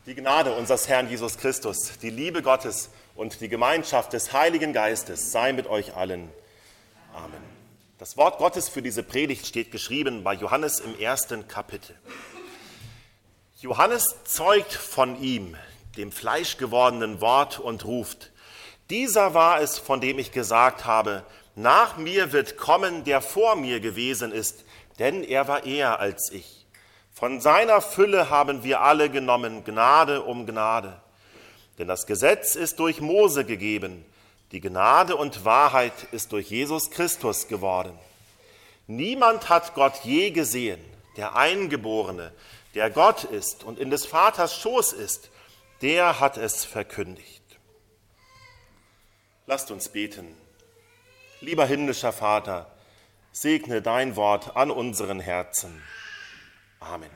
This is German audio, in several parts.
Die Gnade unseres Herrn Jesus Christus, die Liebe Gottes und die Gemeinschaft des Heiligen Geistes sei mit euch allen. Amen. Das Wort Gottes für diese Predigt steht geschrieben bei Johannes im 1. Kapitel. Johannes zeugt von ihm, dem fleischgewordenen Wort, und ruft: Dieser war es, von dem ich gesagt habe, nach mir wird kommen, der vor mir gewesen ist, denn er war eher als ich. Von seiner Fülle haben wir alle genommen, Gnade um Gnade. Denn das Gesetz ist durch Mose gegeben, die Gnade und Wahrheit ist durch Jesus Christus geworden. Niemand hat Gott je gesehen, der Eingeborene, der Gott ist und in des Vaters Schoß ist, der hat es verkündigt. Lasst uns beten. Lieber himmlischer Vater, segne dein Wort an unseren Herzen. Amen.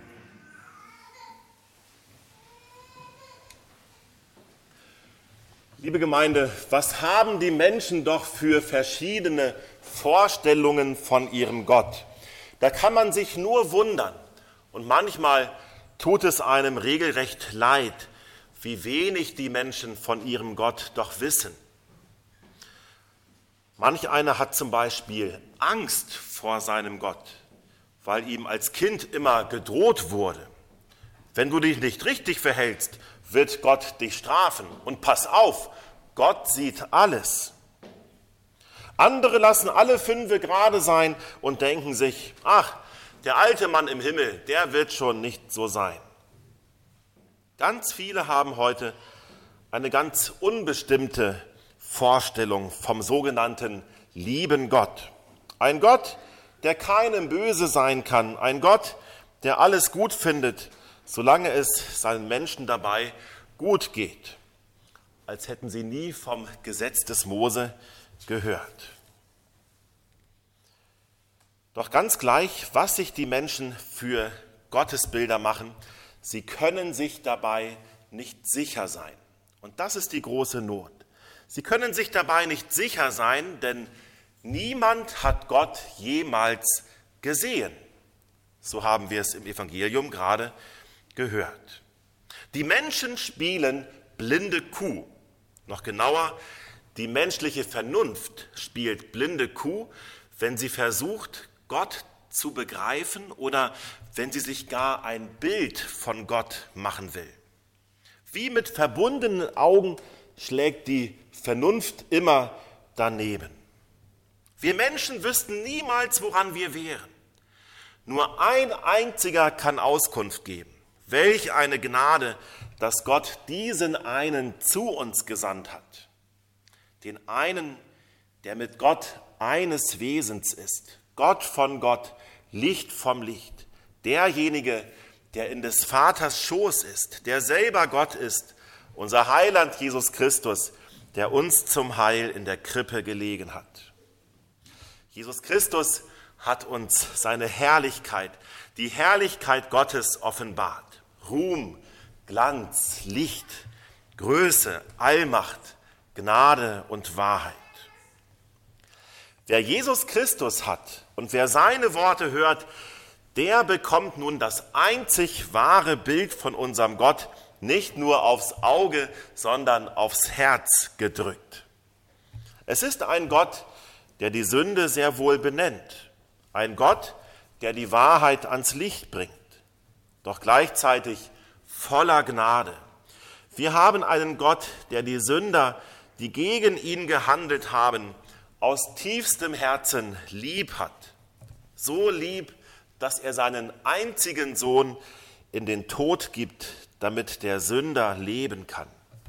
Liebe Gemeinde, was haben die Menschen doch für verschiedene Vorstellungen von ihrem Gott? Da kann man sich nur wundern. Und manchmal tut es einem regelrecht leid, wie wenig die Menschen von ihrem Gott doch wissen. Manch einer hat zum Beispiel Angst vor seinem Gott, weil ihm als Kind immer gedroht wurde. Wenn du dich nicht richtig verhältst, wird Gott dich strafen. Und pass auf, Gott sieht alles. Andere lassen alle Fünfe gerade sein und denken sich: Ach, der alte Mann im Himmel, der wird schon nicht so sein. Ganz viele haben heute eine ganz unbestimmte Vorstellung vom sogenannten lieben Gott. Ein Gott, der keinem böse sein kann. Ein Gott, der alles gut findet, solange es seinen Menschen dabei gut geht. Als hätten sie nie vom Gesetz des Mose gehört. Doch ganz gleich, was sich die Menschen für Gottesbilder machen, sie können sich dabei nicht sicher sein. Und das ist die große Not. Sie können sich dabei nicht sicher sein, denn niemand hat Gott jemals gesehen. So haben wir es im Evangelium gerade gehört. Die Menschen spielen blinde Kuh. Noch genauer, die menschliche Vernunft spielt blinde Kuh, wenn sie versucht, Gott zu begreifen oder wenn sie sich gar ein Bild von Gott machen will. Wie mit verbundenen Augen schlägt die Vernunft immer daneben. Wir Menschen wüssten niemals, woran wir wären. Nur ein einziger kann Auskunft geben. Welch eine Gnade, dass Gott diesen einen zu uns gesandt hat. Den einen, der mit Gott eines Wesens ist. Gott von Gott, Licht vom Licht. Derjenige, der in des Vaters Schoß ist, der selber Gott ist. Unser Heiland Jesus Christus, der uns zum Heil in der Krippe gelegen hat. Jesus Christus hat uns seine Herrlichkeit, die Herrlichkeit Gottes offenbart. Ruhm, Glanz, Licht, Größe, Allmacht, Gnade und Wahrheit. Wer Jesus Christus hat und wer seine Worte hört, der bekommt nun das einzig wahre Bild von unserem Gott nicht nur aufs Auge, sondern aufs Herz gedrückt. Es ist ein Gott, der die Sünde sehr wohl benennt. Ein Gott, der die Wahrheit ans Licht bringt, doch gleichzeitig voller Gnade. Wir haben einen Gott, der die Sünder, die gegen ihn gehandelt haben, aus tiefstem Herzen lieb hat. So lieb, dass er seinen einzigen Sohn in den Tod gibt, damit der Sünder leben kann.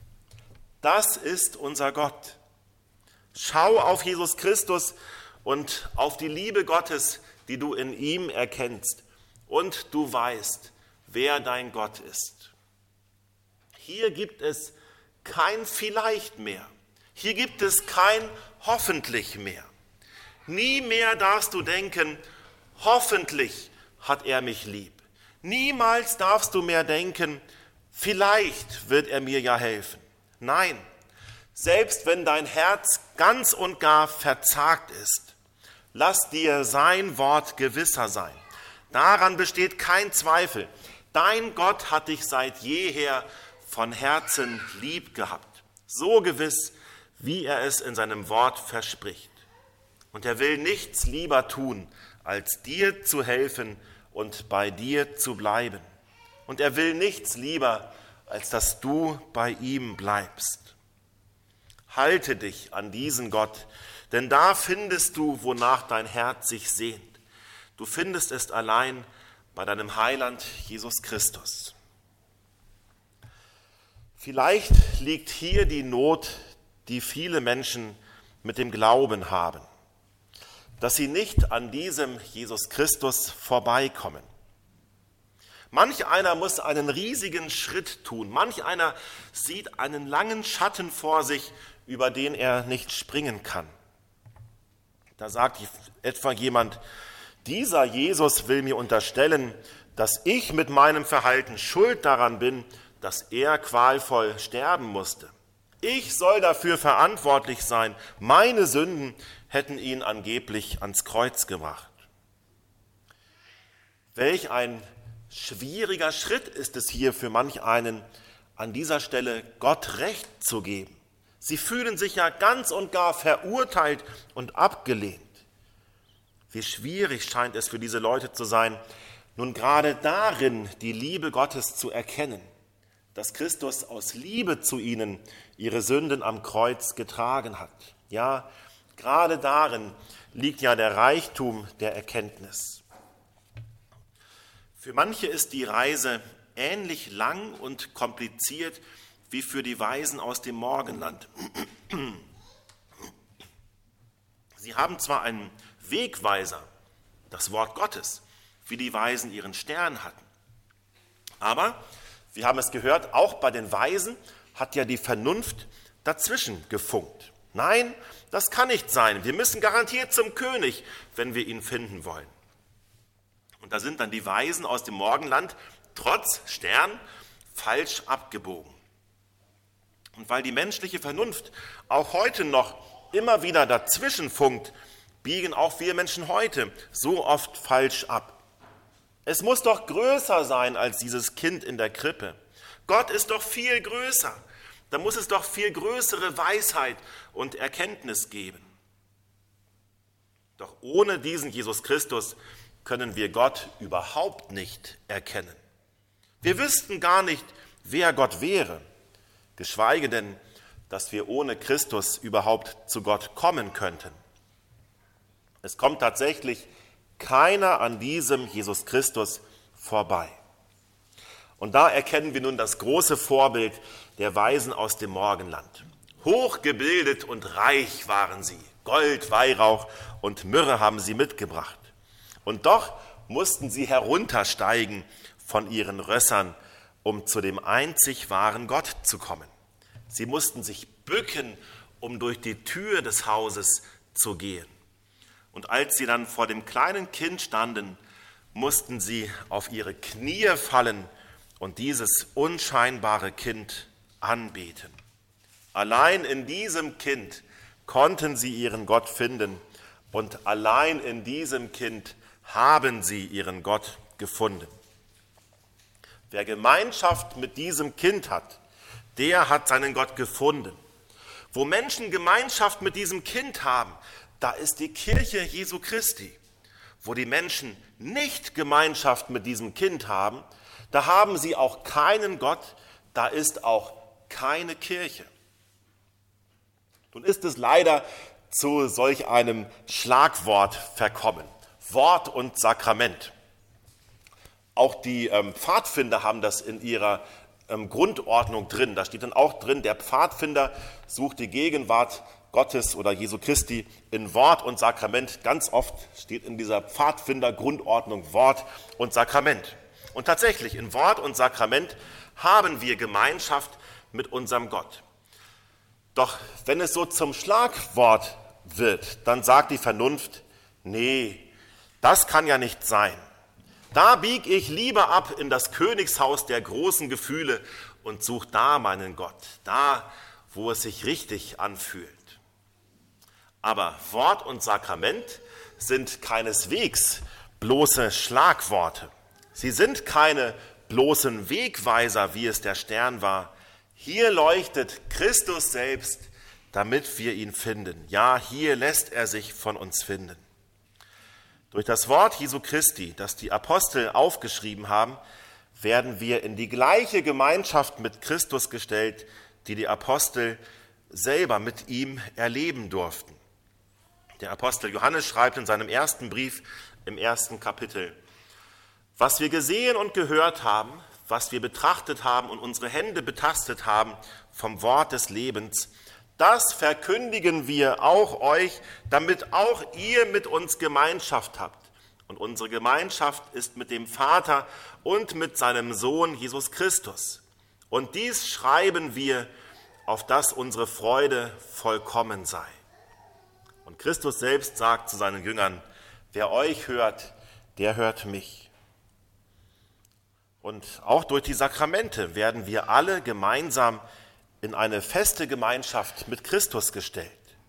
Das ist unser Gott. Schau auf Jesus Christus und auf die Liebe Gottes, die du in ihm erkennst, und du weißt, wer dein Gott ist. Hier gibt es kein Vielleicht mehr. Hier gibt es kein Hoffentlich mehr. Nie mehr darfst du denken, hoffentlich hat er mich lieb. Niemals darfst du mehr denken, vielleicht wird er mir ja helfen. Nein, selbst wenn dein Herz ganz und gar verzagt ist, lass dir sein Wort gewisser sein. Daran besteht kein Zweifel. Dein Gott hat dich seit jeher von Herzen lieb gehabt, so gewiss, wie er es in seinem Wort verspricht. Und er will nichts lieber tun, als dir zu helfen und bei dir zu bleiben. Und er will nichts lieber, als dass du bei ihm bleibst. Halte dich an diesen Gott, denn da findest du, wonach dein Herz sich sehnt. Du findest es allein bei deinem Heiland Jesus Christus. Vielleicht liegt hier die Not, die viele Menschen mit dem Glauben haben, dass sie nicht an diesem Jesus Christus vorbeikommen. Manch einer muss einen riesigen Schritt tun, manch einer sieht einen langen Schatten vor sich, über den er nicht springen kann. Da sagt etwa jemand, dieser Jesus will mir unterstellen, dass ich mit meinem Verhalten schuld daran bin, dass er qualvoll sterben musste. Ich soll dafür verantwortlich sein. Meine Sünden hätten ihn angeblich ans Kreuz gebracht. Welch ein schwieriger Schritt ist es hier für manch einen, an dieser Stelle Gott Recht zu geben. Sie fühlen sich ja ganz und gar verurteilt und abgelehnt. Wie schwierig scheint es für diese Leute zu sein, nun gerade darin die Liebe Gottes zu erkennen, dass Christus aus Liebe zu ihnen ihre Sünden am Kreuz getragen hat. Ja, gerade darin liegt ja der Reichtum der Erkenntnis. Für manche ist die Reise ähnlich lang und kompliziert wie für die Weisen aus dem Morgenland. Sie haben zwar einen Wegweiser, das Wort Gottes, wie die Weisen ihren Stern hatten, aber wir haben es gehört, auch bei den Weisen hat ja die Vernunft dazwischen gefunkt. Nein, das kann nicht sein. Wir müssen garantiert zum König, wenn wir ihn finden wollen. Und da sind dann die Weisen aus dem Morgenland trotz Stern falsch abgebogen. Und weil die menschliche Vernunft auch heute noch immer wieder dazwischen funkt, biegen auch wir Menschen heute so oft falsch ab. Es muss doch größer sein als dieses Kind in der Krippe. Gott ist doch viel größer. Da muss es doch viel größere Weisheit und Erkenntnis geben. Doch ohne diesen Jesus Christus können wir Gott überhaupt nicht erkennen. Wir wüssten gar nicht, wer Gott wäre, geschweige denn, dass wir ohne Christus überhaupt zu Gott kommen könnten. Es kommt tatsächlich keiner an diesem Jesus Christus vorbei. Und da erkennen wir nun das große Vorbild der Weisen aus dem Morgenland. Hochgebildet und reich waren sie. Gold, Weihrauch und Myrrhe haben sie mitgebracht. Und doch mussten sie heruntersteigen von ihren Rössern, um zu dem einzig wahren Gott zu kommen. Sie mussten sich bücken, um durch die Tür des Hauses zu gehen. Und als sie dann vor dem kleinen Kind standen, mussten sie auf ihre Knie fallen und dieses unscheinbare Kind anbeten. Allein in diesem Kind konnten sie ihren Gott finden und allein in diesem Kind haben sie ihren Gott gefunden. Wer Gemeinschaft mit diesem Kind hat, der hat seinen Gott gefunden. Wo Menschen Gemeinschaft mit diesem Kind haben, da ist die Kirche Jesu Christi. Wo die Menschen nicht Gemeinschaft mit diesem Kind haben, da haben sie auch keinen Gott, da ist auch keine Kirche. Nun ist es leider zu solch einem Schlagwort verkommen. Wort und Sakrament. Auch die Pfadfinder haben das in ihrer Grundordnung drin. Da steht dann auch drin, der Pfadfinder sucht die Gegenwart Gottes oder Jesu Christi in Wort und Sakrament. Ganz oft steht in dieser Pfadfinder-Grundordnung Wort und Sakrament. Und tatsächlich, in Wort und Sakrament haben wir Gemeinschaft mit unserem Gott. Doch wenn es so zum Schlagwort wird, dann sagt die Vernunft, nee, das kann ja nicht sein. Da biege ich lieber ab in das Königshaus der großen Gefühle und suche da meinen Gott, da, wo es sich richtig anfühlt. Aber Wort und Sakrament sind keineswegs bloße Schlagworte. Sie sind keine bloßen Wegweiser, wie es der Stern war. Hier leuchtet Christus selbst, damit wir ihn finden. Ja, hier lässt er sich von uns finden. Durch das Wort Jesu Christi, das die Apostel aufgeschrieben haben, werden wir in die gleiche Gemeinschaft mit Christus gestellt, die die Apostel selber mit ihm erleben durften. Der Apostel Johannes schreibt in seinem ersten Brief im 1. Kapitel: Was wir gesehen und gehört haben, was wir betrachtet haben und unsere Hände betastet haben vom Wort des Lebens, das verkündigen wir auch euch, damit auch ihr mit uns Gemeinschaft habt. Und unsere Gemeinschaft ist mit dem Vater und mit seinem Sohn Jesus Christus. Und dies schreiben wir, auf dass unsere Freude vollkommen sei. Und Christus selbst sagt zu seinen Jüngern: Wer euch hört, der hört mich. Und auch durch die Sakramente werden wir alle gemeinsam in eine feste Gemeinschaft mit Christus gestellt.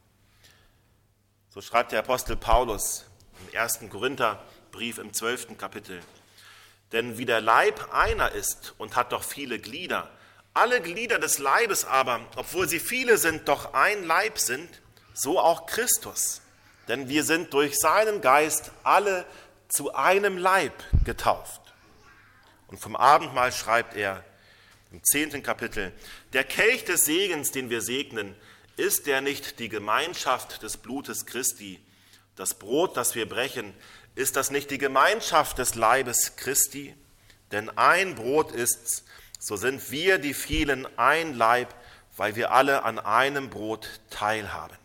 So schreibt der Apostel Paulus im 1. Korintherbrief im 12. Kapitel: Denn wie der Leib einer ist und hat doch viele Glieder, alle Glieder des Leibes aber, obwohl sie viele sind, doch ein Leib sind, so auch Christus. Denn wir sind durch seinen Geist alle zu einem Leib getauft. Und vom Abendmahl schreibt er im 10. Kapitel: Der Kelch des Segens, den wir segnen, ist der nicht die Gemeinschaft des Blutes Christi? Das Brot, das wir brechen, ist das nicht die Gemeinschaft des Leibes Christi? Denn ein Brot ist's, so sind wir die vielen ein Leib, weil wir alle an einem Brot teilhaben.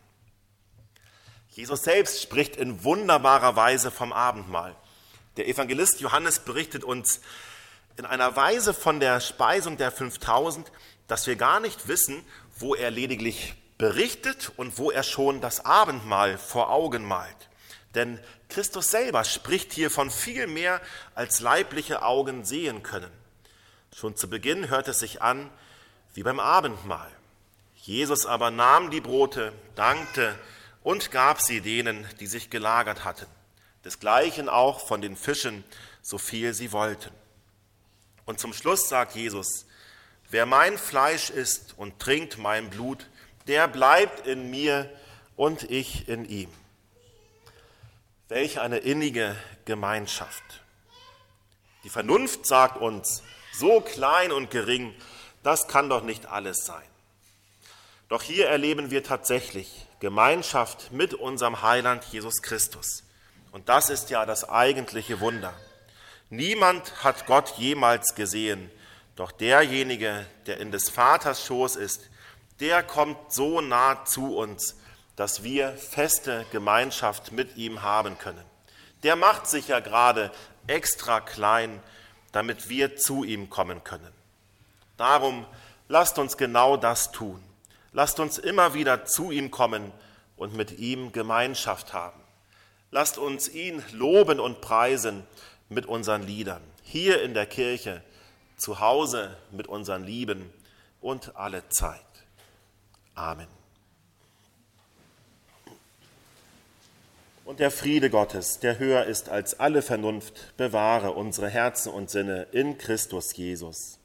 Jesus selbst spricht in wunderbarer Weise vom Abendmahl. Der Evangelist Johannes berichtet uns in einer Weise von der Speisung der 5000, dass wir gar nicht wissen, wo er lediglich berichtet und wo er schon das Abendmahl vor Augen malt. Denn Christus selber spricht hier von viel mehr, als leibliche Augen sehen können. Schon zu Beginn hört es sich an wie beim Abendmahl. Jesus aber nahm die Brote, dankte und gab sie denen, die sich gelagert hatten. Desgleichen auch von den Fischen, so viel sie wollten. Und zum Schluss sagt Jesus: Wer mein Fleisch isst und trinkt mein Blut, der bleibt in mir und ich in ihm. Welch eine innige Gemeinschaft. Die Vernunft sagt uns, so klein und gering, das kann doch nicht alles sein. Doch hier erleben wir tatsächlich Gemeinschaft mit unserem Heiland Jesus Christus. Und das ist ja das eigentliche Wunder. Niemand hat Gott jemals gesehen, doch derjenige, der in des Vaters Schoß ist, der kommt so nah zu uns, dass wir feste Gemeinschaft mit ihm haben können. Der macht sich ja gerade extra klein, damit wir zu ihm kommen können. Darum lasst uns genau das tun. Lasst uns immer wieder zu ihm kommen und mit ihm Gemeinschaft haben. Lasst uns ihn loben und preisen mit unseren Liedern, hier in der Kirche, zu Hause mit unseren Lieben und alle Zeit. Amen. Und der Friede Gottes, der höher ist als alle Vernunft, bewahre unsere Herzen und Sinne in Christus Jesus.